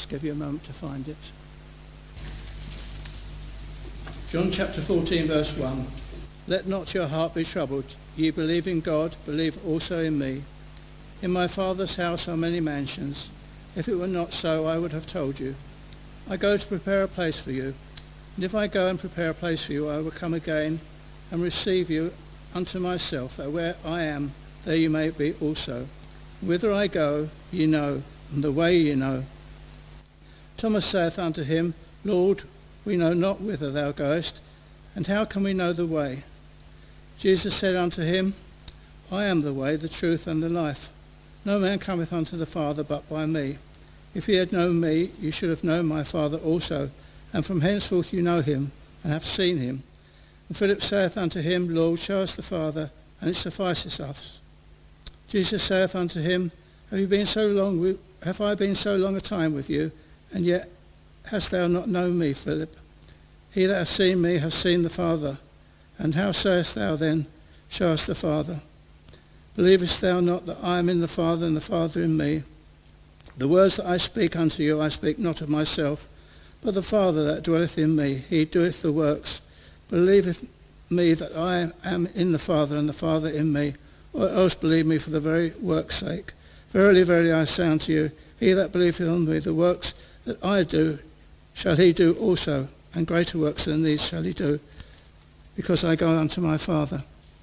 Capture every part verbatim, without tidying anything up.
just give you a moment to find it. John chapter fourteen, verse one. Let not your heart be troubled. Ye believe in God, believe also in me. In my Father's house are many mansions. If it were not so, I would have told you. I go to prepare a place for you. And if I go and prepare a place for you, I will come again and receive you unto myself, that where I am, there you may be also. Whither I go, ye know, and the way ye know. Thomas saith unto him, Lord, we know not whither thou goest, and how can we know the way? Jesus said unto him, I am the way, the truth, and the life. No man cometh unto the Father but by me. If ye had known me, you should have known my Father also, and from henceforth you know him, and have seen him. And Philip saith unto him, Lord, show us the Father, and it sufficeth us. Jesus saith unto him, Have you been so long with, have I been so long a time with you, and yet hast thou not known me, Philip? He that hath seen me hath seen the Father. And how sayest thou then, Show us the Father? Believest thou not that I am in the Father, and the Father in me? The words that I speak unto you, I speak not of myself, but the Father that dwelleth in me, he doeth the works. Believeth me that I am in the Father, and the Father in me, or else believe me for the very work's sake. Verily, verily, I say unto you, he that believeth on me, the works that I do, shall he do also, and greater works than these shall he do, because I go unto my Father.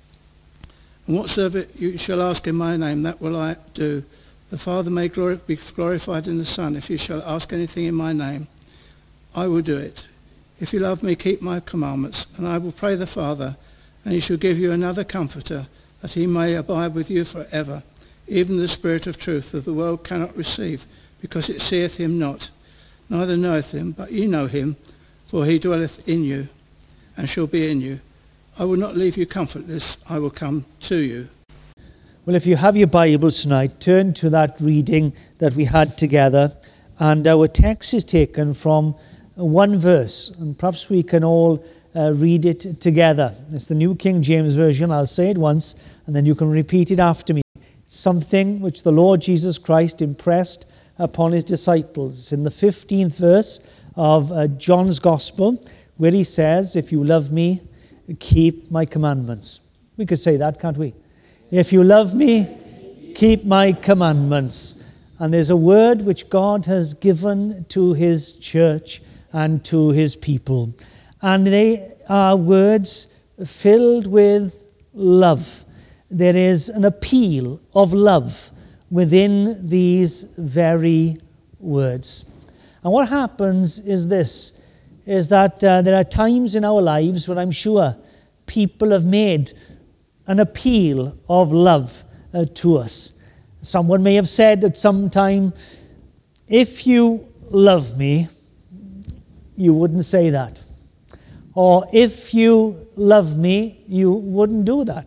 And whatsoever you shall ask in my name, that will I do. The Father may glor- be glorified in the Son. If you shall ask anything in my name, I will do it. If you love me, keep my commandments, and I will pray the Father, and he shall give you another Comforter, that he may abide with you forever, even the Spirit of truth, that the world cannot receive, because it seeth him not, neither knoweth him, but ye know him, for he dwelleth in you, and shall be in you. I will not leave you comfortless, I will come to you. Well, if you have your Bibles tonight, turn to that reading that we had together, and our text is taken from one verse, and perhaps we can all uh, read it together. It's the New King James Version. I'll say it once, and then you can repeat it after me. It's something which the Lord Jesus Christ impressed upon his disciples. It's in the fifteenth verse of uh, John's Gospel, where he says, if you love me, keep my commandments. We could say that, can't we? If you love me, keep my commandments. And there's a word which God has given to his church and to his people. And they are words filled with love. There is an appeal of love within these very words. And what happens is this, is that uh, there are times in our lives where I'm sure people have made an appeal of love uh, to us. Someone may have said at some time, if you love me, you wouldn't say that. Or if you love me, you wouldn't do that.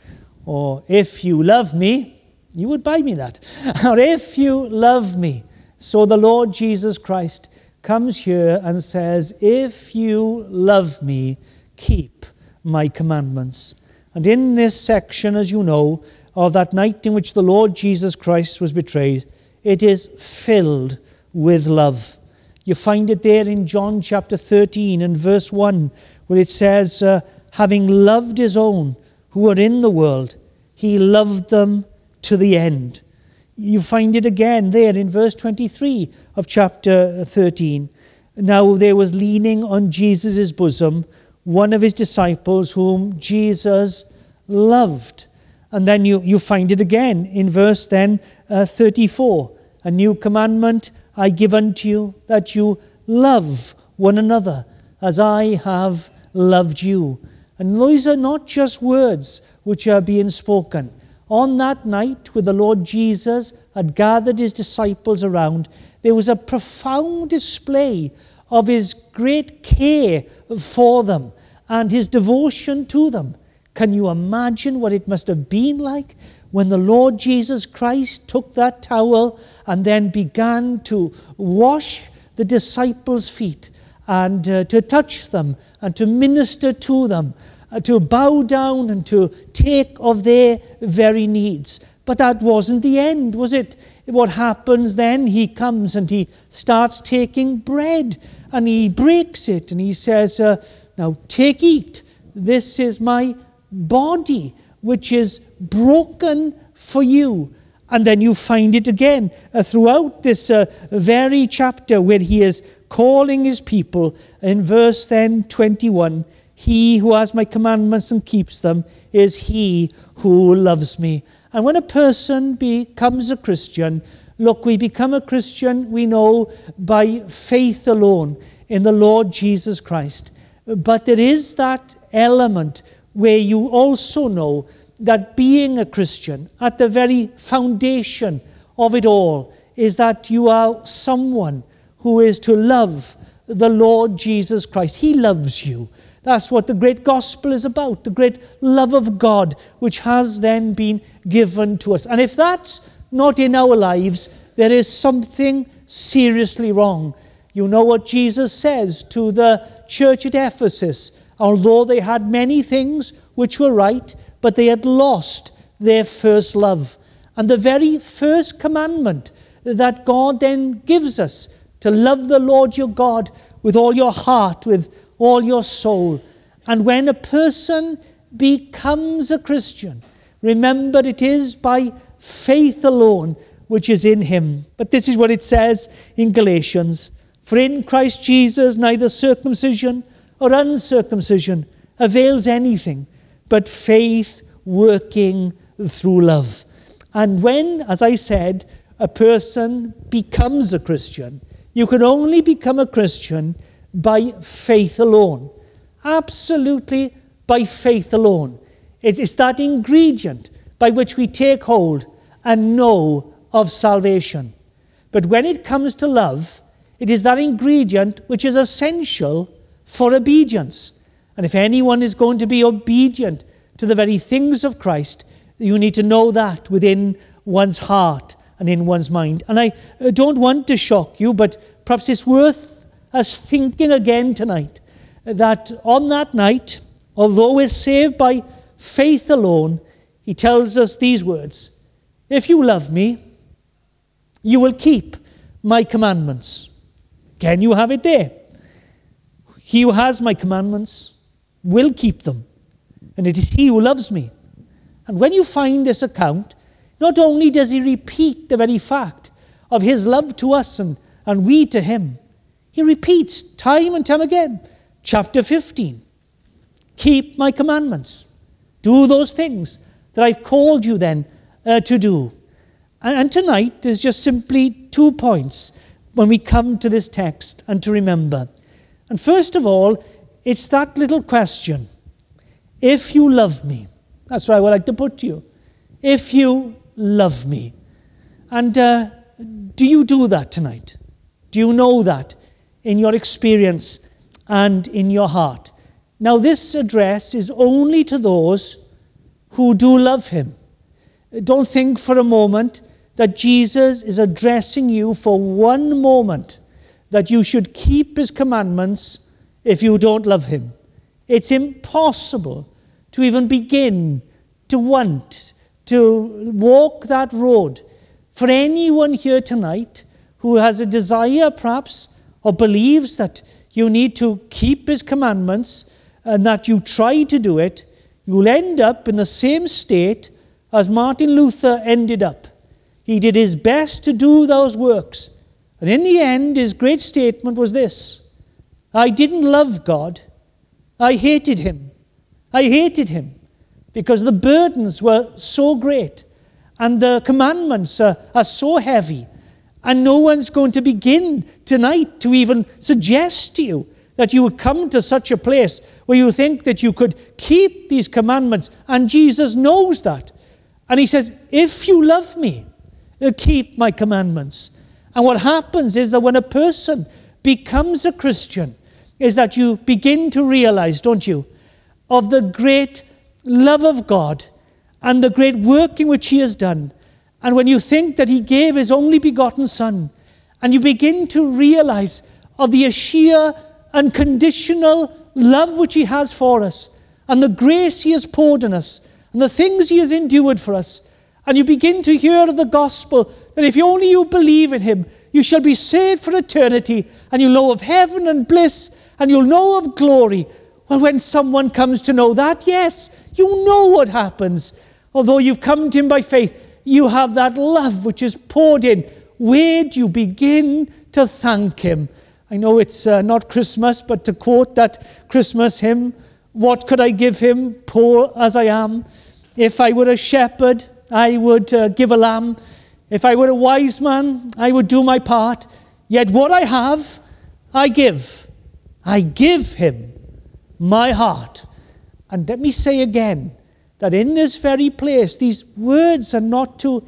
Or if you love me, you would buy me that. Or if you love me. So the Lord Jesus Christ comes here and says, if you love me, keep my commandments. And in this section, as you know, of that night in which the Lord Jesus Christ was betrayed, it is filled with love. You find it there in John chapter thirteen and verse one, where it says, uh, having loved his own who are in the world, he loved them to the end. You find it again there in verse twenty-three of chapter thirteen. Now there was leaning on Jesus' bosom one of his disciples whom Jesus loved. And then you, you find it again in verse then uh, thirty-four. A new commandment I give unto you, that you love one another as I have loved you. And those are not just words which are being spoken. On that night, when the Lord Jesus had gathered his disciples around, there was a profound display of his great care for them and his devotion to them. Can you imagine what it must have been like when the Lord Jesus Christ took that towel and then began to wash the disciples' feet and uh, to touch them and to minister to them, uh, to bow down and to take of their very needs. But that wasn't the end, was it? What happens then? He comes and he starts taking bread and he breaks it and he says, uh, now take, eat. This is my body, which is broken for you. And then you find it again uh, throughout this uh, very chapter where he is calling his people. In verse then twenty-one, he who has my commandments and keeps them is he who loves me. And when a person becomes a Christian, look, we become a Christian, we know, by faith alone in the Lord Jesus Christ. But there is that element where you also know that being a Christian, at the very foundation of it all, is that you are someone who is to love the Lord Jesus Christ. He loves you. That's what the great gospel is about, the great love of God, which has then been given to us. And if that's not in our lives, there is something seriously wrong. You know what Jesus says to the church at Ephesus. Although they had many things which were right, but they had lost their first love. And the very first commandment that God then gives us, to love the Lord your God with all your heart, with all your soul. And when a person becomes a Christian, remember it is by faith alone which is in him. But this is what it says in Galatians. For in Christ Jesus neither circumcision or uncircumcision avails anything, but faith working through love. And when, as I said, a person becomes a Christian, you can only become a Christian by faith alone. Absolutely by faith alone. It is that ingredient by which we take hold and know of salvation. But when it comes to love, it is that ingredient which is essential for obedience. And if anyone is going to be obedient to the very things of Christ, you need to know that within one's heart and in one's mind. And I don't want to shock you, but perhaps it's worth us thinking again tonight that on that night, although we're saved by faith alone, he tells us these words: if you love me, you will keep my commandments. Can you have it there? He who has my commandments will keep them, and it is he who loves me. And when you find this account, not only does he repeat the very fact of his love to us and, and we to him, he repeats time and time again. Chapter fifteen, keep my commandments. Do those things that I've called you then uh, to do. And, and tonight there's just simply two points when we come to this text and to remember. And first of all, it's that little question. If you love me, that's what I would like to put to you. If you love me. And uh, do you do that tonight? Do you know that in your experience and in your heart? Now, this address is only to those who do love him. Don't think for a moment that Jesus is addressing you for one moment that you should keep his commandments if you don't love him. It's impossible to even begin to want to walk that road. For anyone here tonight who has a desire perhaps or believes that you need to keep his commandments and that you try to do it, you'll end up in the same state as Martin Luther ended up. He did his best to do those works. And in the end, his great statement was this: I didn't love God. I hated him. I hated him because the burdens were so great and the commandments are, are so heavy. And no one's going to begin tonight to even suggest to you that you would come to such a place where you think that you could keep these commandments. And Jesus knows that. And he says, if you love me, keep my commandments. And what happens is that when a person becomes a Christian, is that you begin to realize, don't you, of the great love of God and the great work in which he has done. And when you think that he gave his only begotten Son, and you begin to realize of the sheer unconditional love which he has for us, and the grace he has poured on us, and the things he has endured for us, and you begin to hear of the gospel, that if only you believe in him, you shall be saved for eternity, and you'll know of heaven and bliss, and you'll know of glory. Well, when someone comes to know that, yes, you know what happens. Although you've come to him by faith, you have that love which is poured in. Where do you begin to thank him? I know it's uh, not Christmas, but to quote that Christmas hymn, what could I give him, poor as I am? If I were a shepherd, I would uh, give a lamb. If I were a wise man, I would do my part. Yet what I have, I give. I give him my heart. And let me say again, that in this very place, these words are not to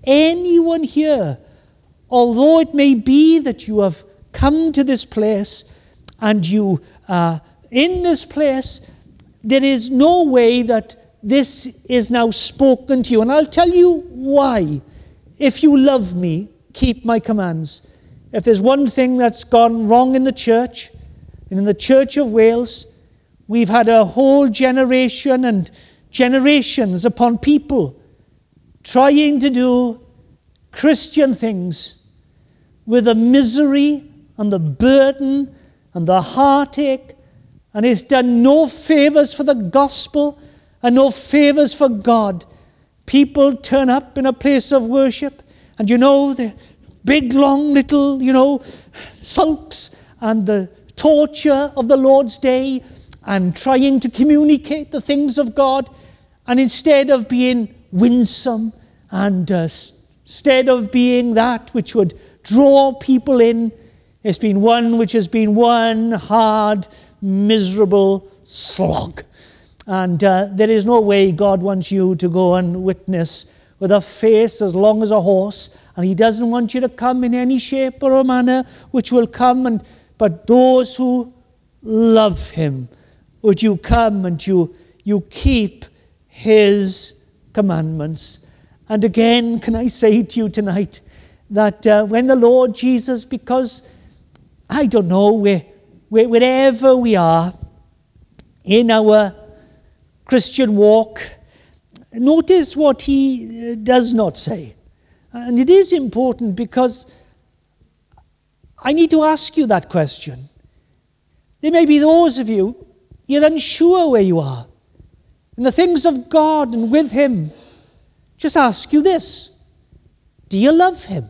anyone here. Although it may be that you have come to this place and you are in this place, there is no way that this is now spoken to you. And I'll tell you why. If you love me, keep my commands. If there's one thing that's gone wrong in the church, and in the Church of Wales, we've had a whole generation and generations upon people trying to do Christian things with the misery and the burden and the heartache, and it's done no favours for the gospel and no favours for God. People turn up in a place of worship, and you know, the big, long, little, you know, sulks and the torture of the Lord's day and trying to communicate the things of God. And instead of being winsome and uh, instead of being that which would draw people in, it's been one which has been one hard, miserable slog. And uh, there is no way God wants you to go and witness with a face as long as a horse, and he doesn't want you to come in any shape or a manner which will come, and but those who love him, would you come and you you keep his commandments. And again, can I say to you tonight that uh, when the Lord Jesus, because I don't know, where, where, wherever we are in our Christian walk, notice what he does not say. And it is important, because I need to ask you that question. There may be those of you, you're unsure where you are in the things of God and with him. Just ask you this: do you love him?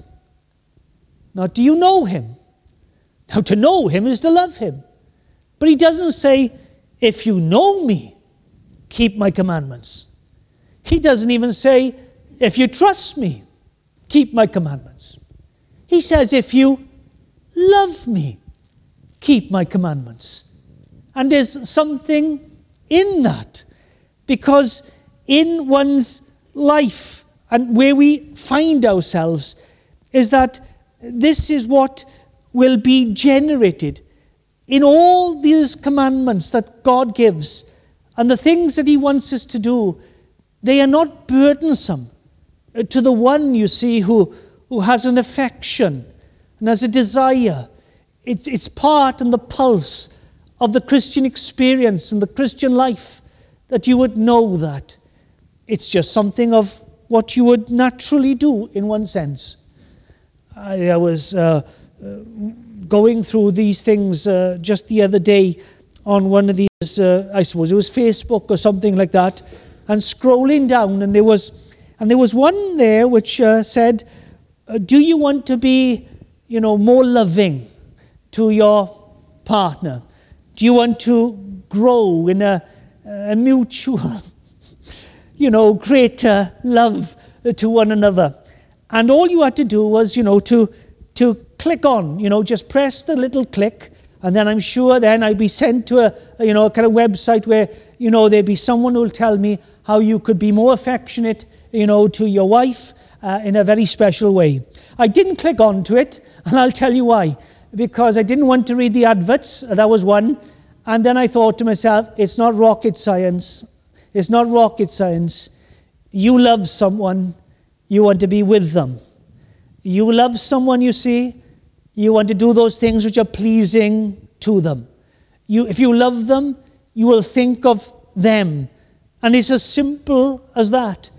Now, do you know him? Now, to know him is to love him. But he doesn't say, if you know me, keep my commandments. He doesn't even say, if you trust me, keep my commandments. He says, if you love me, keep my commandments. And there's something in that, because in one's life and where we find ourselves is that this is what will be generated in all these commandments that God gives, and the things that he wants us to do. They are not burdensome to the one, you see, who, who has an affection and has a desire. It's, it's part and the pulse of the Christian experience and the Christian life, that you would know that. It's just something of what you would naturally do in one sense. I, I was uh, uh, going through these things uh, just the other day on one of these, uh, I suppose it was Facebook or something like that, and scrolling down, and there was, and there was one there which uh, said, uh, "Do you want to be, you know, more loving to your partner? Do you want to grow in a, a mutual, you know, greater love to one another?" And all you had to do was, you know, to to click on, you know, just press the little click, and then I'm sure then I'd be sent to a, a you know, a kind of website where, you know, there'd be someone who'll tell me how you could be more affectionate, you know, to your wife uh, in a very special way. I didn't click onto it, and I'll tell you why. Because I didn't want to read the adverts, that was one. And then I thought to myself, it's not rocket science. It's not rocket science. You love someone, you want to be with them. You love someone, you see, you want to do those things which are pleasing to them. You, if you love them, you will think of them. And it's as simple as that.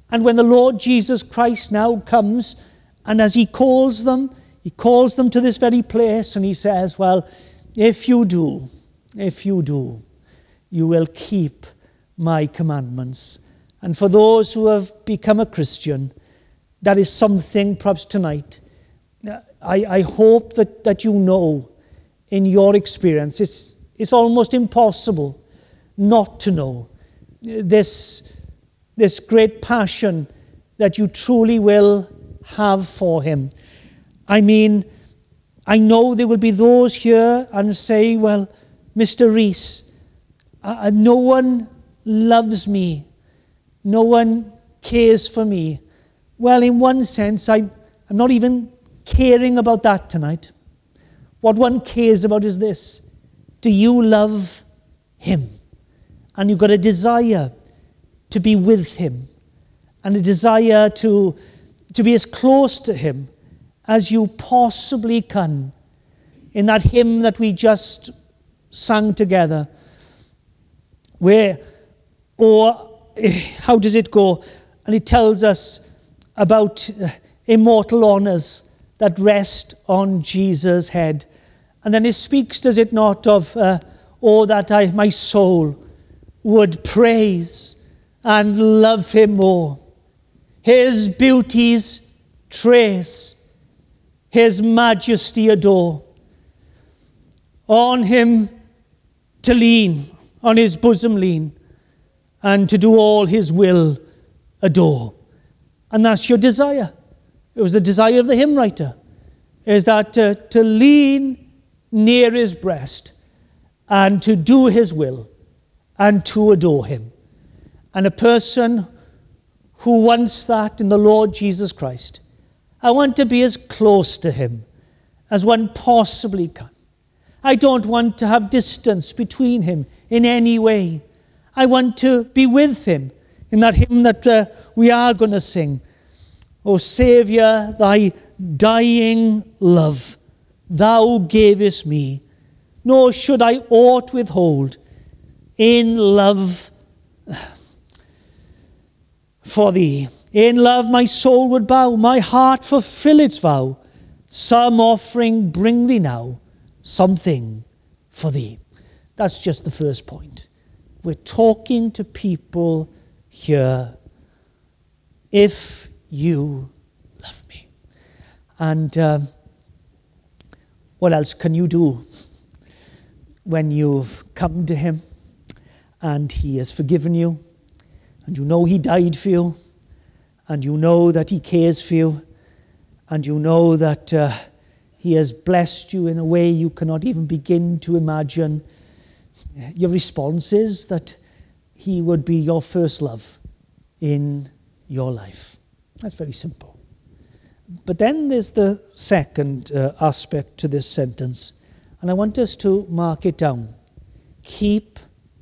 And when the Lord Jesus Christ now comes, and as he calls them, he calls them to this very place, and he says, well, if you do, if you do, you will keep my commandments. And for those who have become a Christian, that is something perhaps tonight. I, I hope that, that you know in your experience, it's, it's almost impossible not to know this, this great passion that you truly will have for him. I mean, I know there will be those here and say, well, Mister Rees, uh, no one loves me. No one cares for me. Well, in one sense, I, I'm not even caring about that tonight. What one cares about is this. Do you love him? And you've got a desire to be with him and a desire to, to be as close to him as you possibly can. In that hymn that we just sang together, where, or how does it go? And it tells us about immortal honours that rest on Jesus' head. And then it speaks, does it not, of, uh, oh, that I, my soul would praise and love him more. His beauties trace, his majesty adore. On him to lean, on his bosom lean, and to do all his will adore. And that's your desire. It was the desire of the hymn writer, is that uh, to lean near his breast and to do his will and to adore him. And a person who wants that in the Lord Jesus Christ, I want to be as close to him as one possibly can. I don't want to have distance between him in any way. I want to be with him in that hymn that uh, we are going to sing. O Saviour, thy dying love thou gavest me, nor should I aught withhold in love for thee. In love my soul would bow, my heart fulfill its vow. Some offering bring thee now, something for thee. That's just the first point. We're talking to people here. If you love me. And um, what else can you do when you've come to him and he has forgiven you, and you know he died for you, and you know that he cares for you, and you know that uh, he has blessed you in a way you cannot even begin to imagine? Your response is that he would be your first love in your life. That's very simple. But then there's the second uh, aspect to this sentence, and I want us to mark it down. Keep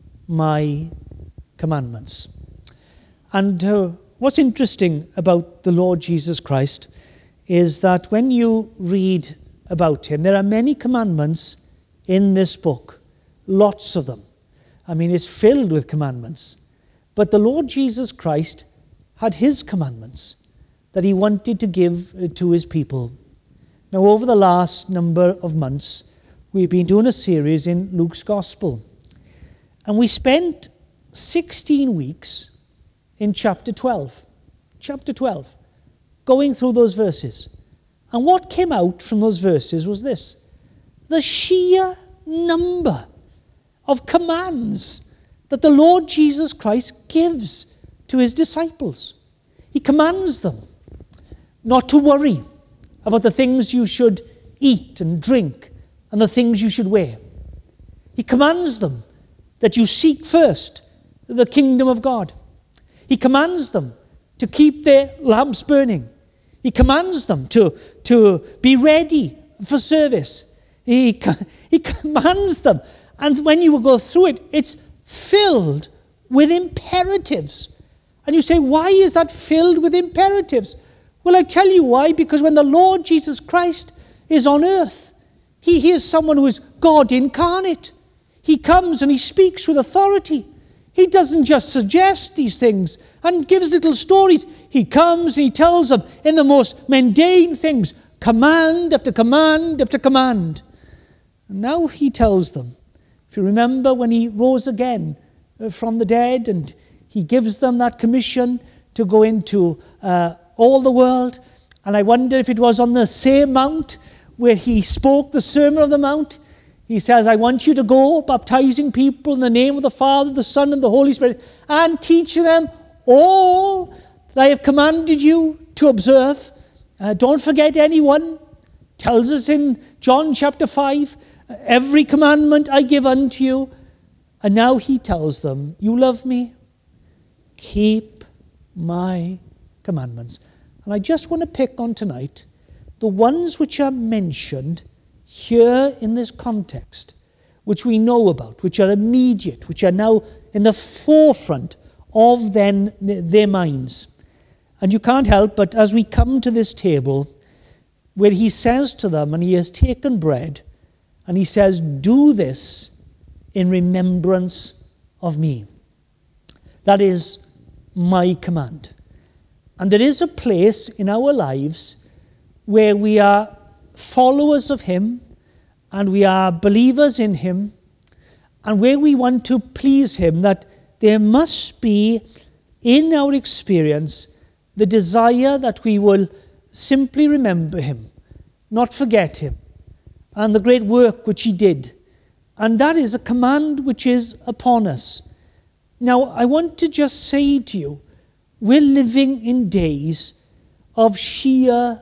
my commandments. And uh, what's interesting about the Lord Jesus Christ is that when you read about him, there are many commandments in this book, lots of them. I mean, it's filled with commandments. But the Lord Jesus Christ had his commandments that he wanted to give to his people. Now, over the last number of months, we've been doing a series in Luke's Gospel. And we spent sixteen weeks in chapter twelve. Chapter twelve. Going through those verses. And what came out from those verses was this. The sheer number of commands that the Lord Jesus Christ gives to his disciples. He commands them not to worry about the things you should eat and drink and the things you should wear. He commands them that you seek first the kingdom of God. He commands them to keep their lamps burning. He commands them to, to be ready for service. He, he commands them. And when you go through it, it's filled with imperatives. And you say, why is that filled with imperatives? Well, I tell you why. Because when the Lord Jesus Christ is on earth, he is someone who is God incarnate. He comes and he speaks with authority. He doesn't just suggest these things and gives little stories. He comes and he tells them in the most mundane things, command after command after command. And now he tells them, if you remember when he rose again from the dead and he gives them that commission to go into uh, all the world. And I wonder if it was on the same mount where he spoke the Sermon on the Mount. He says, I want you to go baptizing people in the name of the Father, the Son, and the Holy Spirit, and teaching them all that I have commanded you to observe. Uh, don't forget anyone. Tells us in John chapter five, every commandment I give unto you. And now he tells them, you love me? Keep my commandments. And I just want to pick on tonight the ones which are mentioned here in this context, which we know about, which are immediate, which are now in the forefront of then their minds. And you can't help but, as we come to this table, where he says to them, and he has taken bread, and he says, do this in remembrance of me. That is my command. And there is a place in our lives where we are followers of him, and we are believers in him, and where we want to please him, that there must be in our experience the desire that we will simply remember him, not forget him, and the great work which he did. And that is a command which is upon us. Now, I want to just say to you, we're living in days of sheer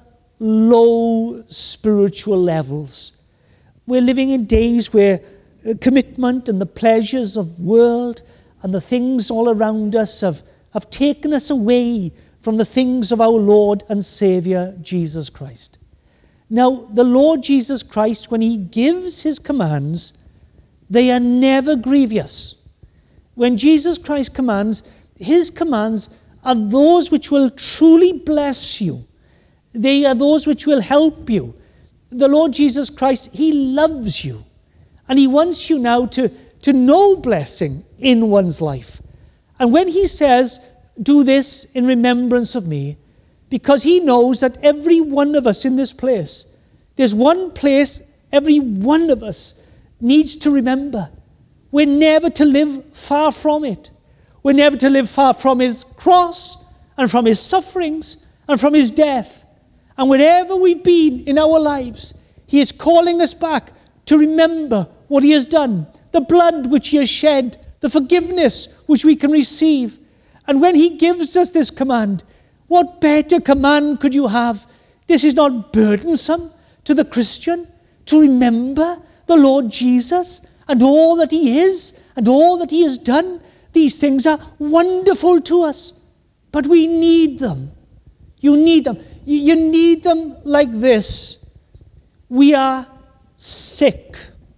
low spiritual levels. We're living in days where commitment and the pleasures of the world and the things all around us have, have taken us away from the things of our Lord and Saviour, Jesus Christ. Now, the Lord Jesus Christ, when he gives his commands, they are never grievous. When Jesus Christ commands, his commands are those which will truly bless you. They are those which will help you. The Lord Jesus Christ, he loves you. And he wants you now to, to know blessing in one's life. And when he says, do this in remembrance of me, because he knows that every one of us in this place, there's one place every one of us needs to remember. We're never to live far from it. We're never to live far from his cross and from his sufferings and from his death. And wherever we've been in our lives, he is calling us back to remember what he has done, the blood which he has shed, the forgiveness which we can receive. And when he gives us this command, what better command could you have? This is not burdensome to the Christian to remember the Lord Jesus and all that he is and all that he has done. These things are wonderful to us, but we need them. You need them. You need them like this. We are sick.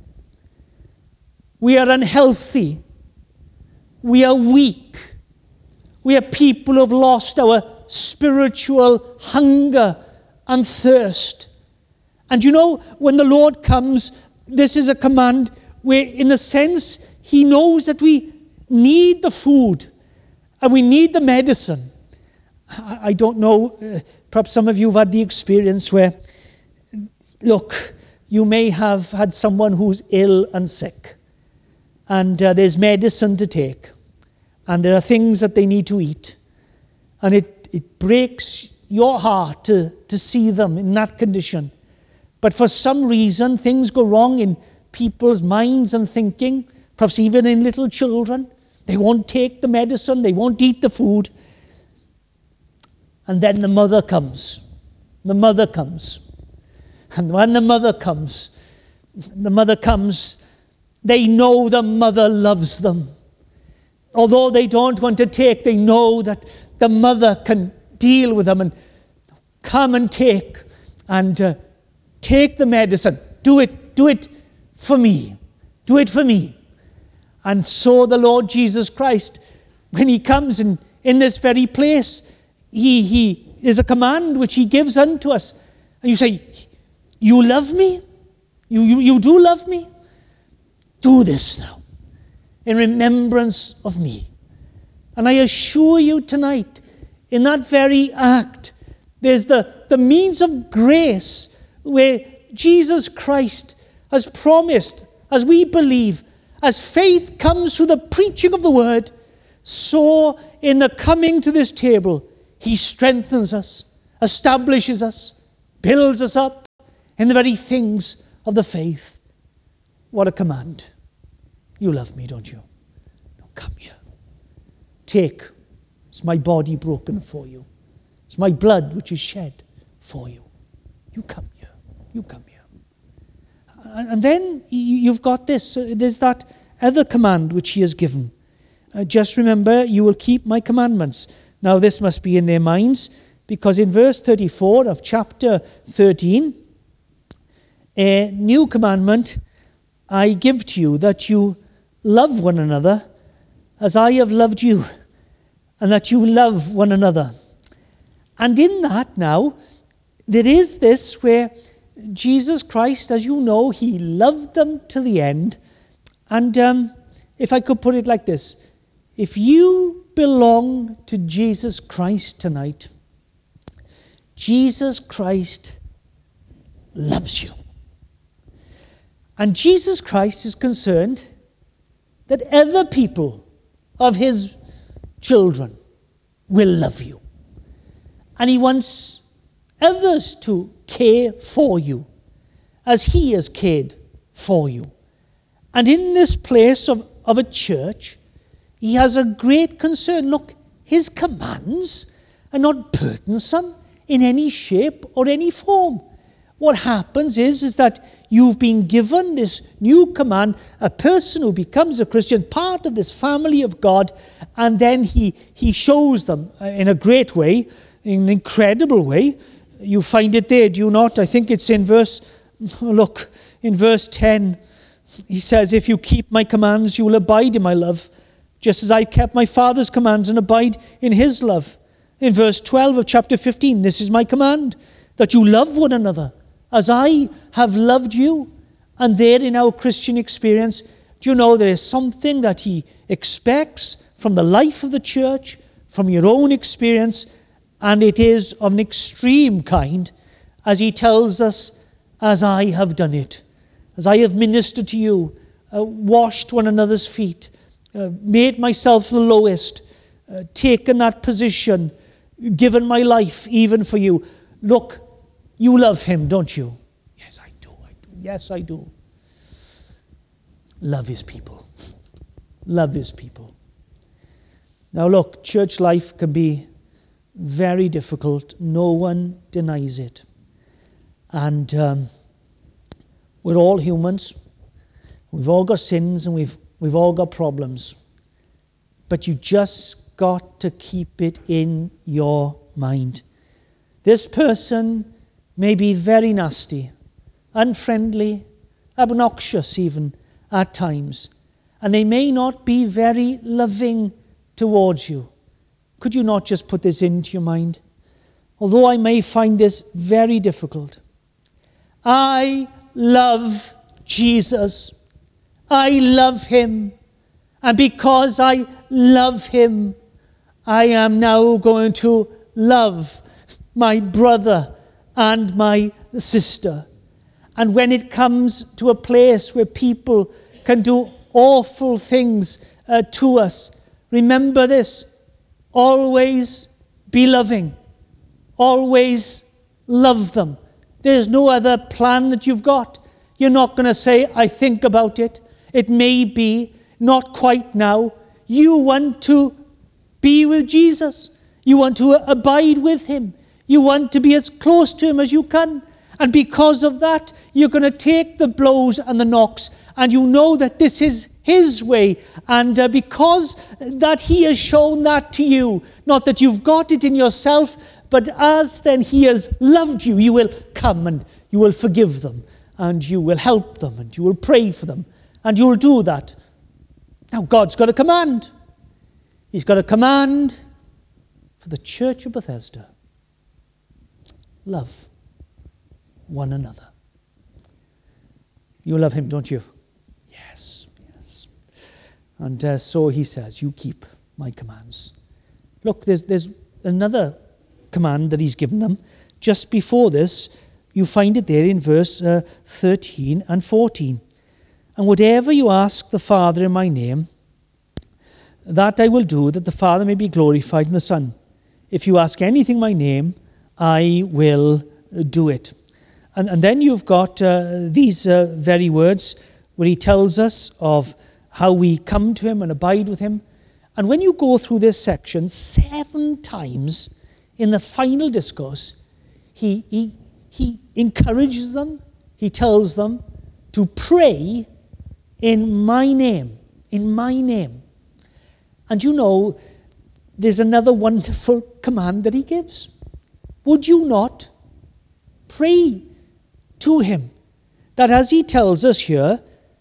We are unhealthy. We are weak. We are people who have lost our spiritual hunger and thirst. And you know, when the Lord comes, this is a command where, in a sense, he knows that we need the food and we need the medicine. I don't know, uh, perhaps some of you have had the experience where, look, you may have had someone who's ill and sick, and uh, there's medicine to take, and there are things that they need to eat, and it, it breaks your heart to, to see them in that condition. But for some reason, things go wrong in people's minds and thinking, perhaps even in little children. They won't take the medicine, they won't eat the food. And then the mother comes. The mother comes. And when the mother comes, the mother comes, they know the mother loves them. Although they don't want to take, they know that the mother can deal with them and come and take and uh, take the medicine. Do it, do it for me. Do it for me. And so the Lord Jesus Christ, when he comes in, in this very place, He, he is a command which he gives unto us. And you say, you love me? You, you, you do love me? Do this now. in remembrance of me. And I assure you tonight, in that very act, there's the, the means of grace where Jesus Christ has promised, as we believe, as faith comes through the preaching of the word, so in the coming to this table, he strengthens us, establishes us, builds us up in the very things of the faith. What a command. You love me, don't you? Now come here. Take. It's my body broken for you. It's my blood which is shed for you. You come here. You come here. And then you've got this. There's that other command which he has given. Uh, just remember, you will keep my commandments. Now this must be in their minds, because in verse thirty-four of chapter thirteen, a new commandment I give to you, that you love one another as I have loved you, and that you love one another. And in that now, there is this where Jesus Christ, as you know, he loved them to the end. And um, if I could put it like this, if you belong to Jesus Christ tonight, Jesus Christ loves you. And Jesus Christ is concerned that other people of his children will love you. And he wants others to care for you as he has cared for you. And in this place of, of a church, he has a great concern. Look, his commands are not burdensome in any shape or any form. What happens is, is that you've been given this new command, a person who becomes a Christian, part of this family of God, and then he, he shows them in a great way, in an incredible way. You find it there, do you not? I think it's in verse, look, in verse ten. He says, if you keep my commands, you will abide in my love, just as I kept my Father's commands and abide in his love. In verse twelve of chapter fifteen, this is my command, that you love one another as I have loved you. And there in our Christian experience, do you know there is something that he expects from the life of the church, from your own experience, and it is of an extreme kind, as he tells us, as I have done it, as I have ministered to you, uh, washed one another's feet, uh, made myself the lowest, uh, taken that position, given my life even for you. Look, you love him, don't you? Yes, I do, I do. Yes, I do. Love his people. Love his people. Now look, church life can be very difficult. No one denies it. And um, we're all humans. We've all got sins and we've we've all got problems. But you just got to keep it in your mind. This person may be very nasty, unfriendly, obnoxious even at times, and they may not be very loving towards you. Could you not just put this into your mind? Although I may find this very difficult, I love Jesus. I love him. And because I love him, I am now going to love my brother and my sister. And when it comes to a place where people can do awful things uh, to us, remember this. Always be loving. Always love them. There's no other plan that you've got. You're not going to say, I think about it. It may be, not quite now. You want to be with Jesus. You want to abide with him. You want to be as close to him as you can. And because of that, you're going to take the blows and the knocks. And you know that this is his way. And uh, because that he has shown that to you, not that you've got it in yourself, but as then he has loved you, you will come and you will forgive them. And you will help them. And you will pray for them. And you will do that. Now God's got a command. He's got a command for the Church of Bethesda. Love one another. You love him, don't you? Yes, yes. And uh, so he says, you keep my commands. Look, there's, there's another command that he's given them. Just before this, you find it there in verse uh, thirteen and fourteen. And whatever you ask the Father in my name, that I will do, that the Father may be glorified in the Son. If you ask anything in my name, I will do it. And, and then you've got uh, these uh, very words where he tells us of how we come to him and abide with him. And when you go through this section, seven times in the final discourse, he, he, he encourages them, he tells them to pray in my name, in my name. And you know, there's another wonderful command that he gives. Would you not pray to him? That as he tells us here,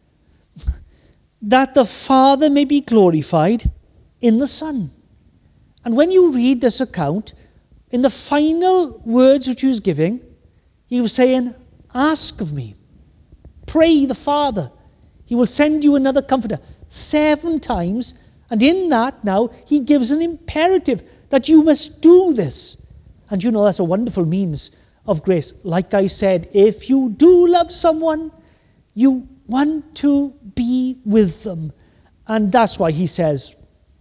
that the Father may be glorified in the Son. And when you read this account, in the final words which he was giving, he was saying, ask of me. Pray the Father. He will send you another comforter. Seven times. And in that now, he gives an imperative that you must do this. And you know, that's a wonderful means of grace. Like I said, if you do love someone, you want to be with them. And that's why he says,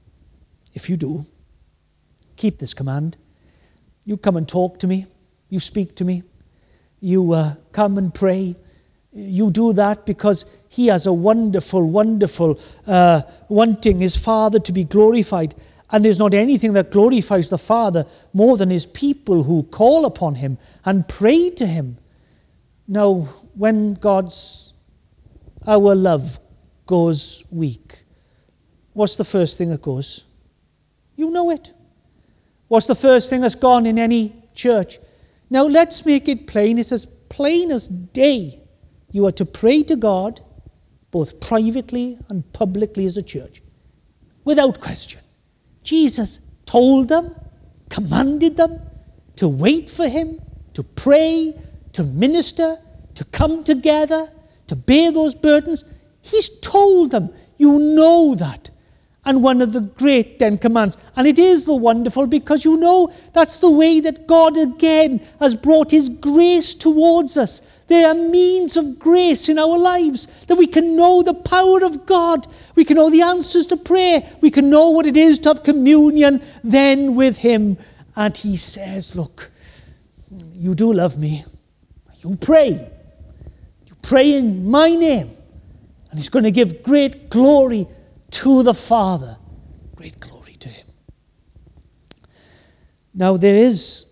if you do, keep this command. You come and talk to me. You speak to me. You uh, come and pray. You do that because he has a wonderful, wonderful uh, wanting his Father to be glorified. And there's not anything that glorifies the Father more than his people who call upon him and pray to him. Now, when God's, our love goes weak, what's the first thing that goes? You know it. What's the first thing that's gone in any church? Now, let's make it plain. It's as plain as day. You are to pray to God, both privately and publicly as a church, without question. Jesus told them, commanded them to wait for him, to pray, to minister, to come together, to bear those burdens. He's told them, you know that. And one of the great Ten Commands. And it is the wonderful because you know that's the way that God again has brought his grace towards us. There are means of grace in our lives that we can know the power of God. We can know the answers to prayer. We can know what it is to have communion then with him. And he says, look, you do love me. You pray. You pray in my name. And he's going to give great glory to the Father. Great glory to him. Now there is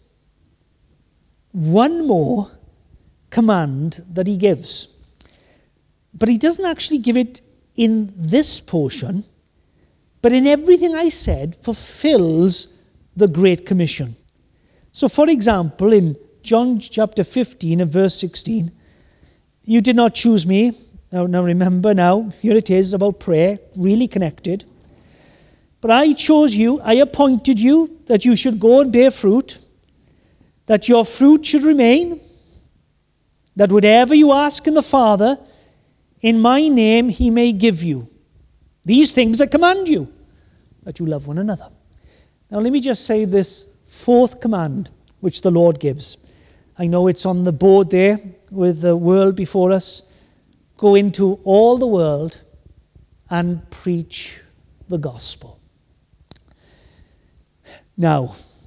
one more command that he gives. But he doesn't actually give it in this portion, but in everything I said fulfills the Great Commission. So for example, in John chapter fifteen and verse sixteen, you did not choose me. Now, now remember now, here it is about prayer, really connected. But I chose you, I appointed you that you should go and bear fruit, that your fruit should remain, that whatever you ask in the Father, in my name he may give you. These things I command you, that you love one another. Now let me just say this fourth command which the Lord gives. I know it's on the board there with the world before us. Go into all the world and preach the gospel. Now,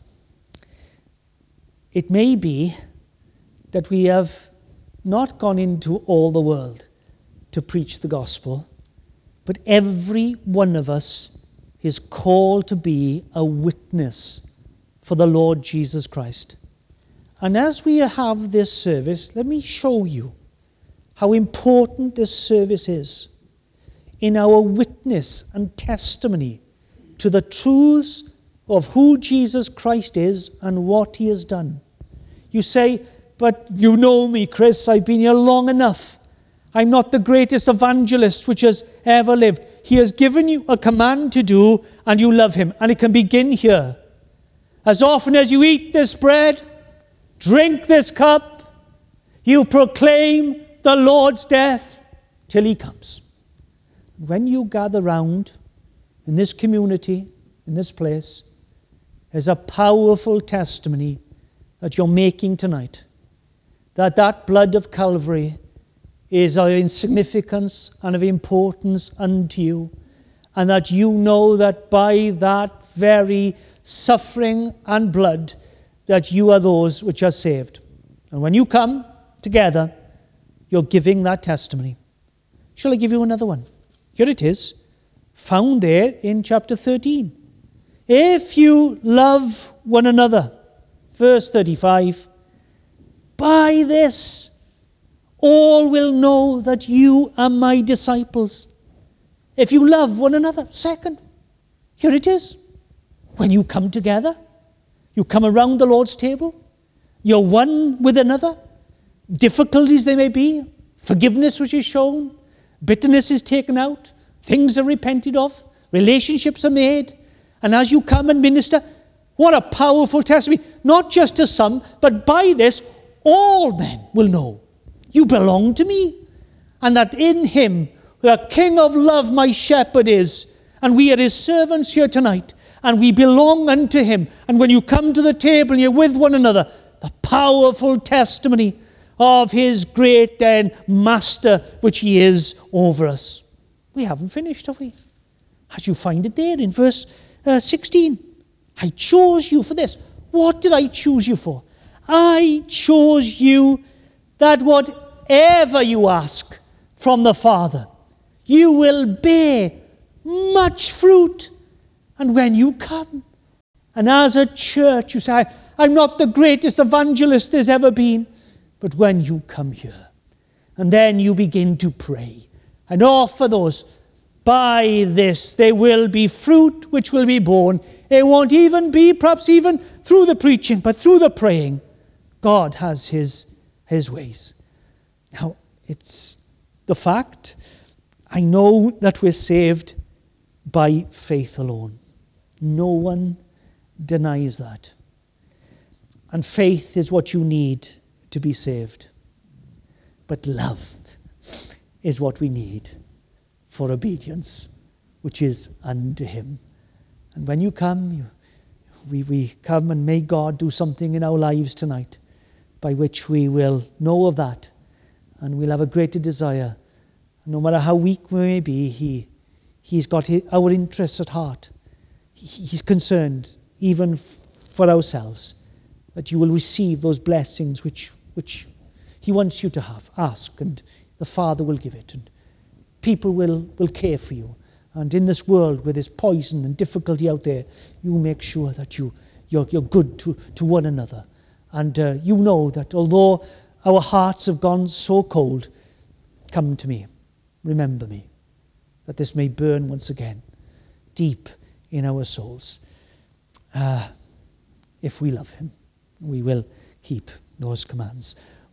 it may be that we have not gone into all the world to preach the gospel, but every one of us is called to be a witness for the Lord Jesus Christ. And as we have this service, let me show you how important this service is in our witness and testimony to the truths of who Jesus Christ is and what he has done. You say, but you know me, Chris, I've been here long enough. I'm not the greatest evangelist which has ever lived. He has given you a command to do and you love him. And it can begin here. As often as you eat this bread, drink this cup, you proclaim the Lord's death till he comes. When you gather round in this community, in this place, is a powerful testimony that you're making tonight. That that blood of Calvary is of insignificance and of importance unto you. And that you know that by that very suffering and blood, that you are those which are saved. And when you come together, you're giving that testimony. Shall I give you another one? Here it is, found there in chapter thirteen. If you love one another, verse thirty-five, by this all will know that you are my disciples. If you love one another. Second, here it is. When you come together, you come around the Lord's table, you're one with another. Difficulties there may be, forgiveness which is shown, bitterness is taken out, things are repented of, relationships are made, and as you come and minister, what a powerful testimony, not just to some, but by this, all men will know you belong to me, and that in him, the King of love, my shepherd is, and we are his servants here tonight, and we belong unto him. And when you come to the table and you're with one another, the powerful testimony of his great then master, which he is over us. We haven't finished, have we? As you find it there in verse uh, sixteen. I chose you for this. What did I choose you for? I chose you that whatever you ask from the Father, you will bear much fruit. And when you come, and as a church, you say, I'm not the greatest evangelist there's ever been. But when you come here, and then you begin to pray and offer those, by this there will be fruit which will be born. It won't even be perhaps even through the preaching, but through the praying. God has his, his ways. Now, it's the fact, I know that we're saved by faith alone. No one denies that. And faith is what you need to be saved. But love is what we need for obedience, which is unto him. And when you come, you, we, we come and may God do something in our lives tonight by which we will know of that, and we'll have a greater desire. No matter how weak we may be, he, he's got his, our interests at heart. He's concerned, even for ourselves, that you will receive those blessings which, which he wants you to have. Ask, and the Father will give it. And people will, will care for you. And in this world where there's poison and difficulty out there, you make sure that you, you're, you're good to, to one another. And uh, you know that although our hearts have gone so cold, come to me, remember me, that this may burn once again, deep in our souls. Uh, if we love him, we will keep those commands.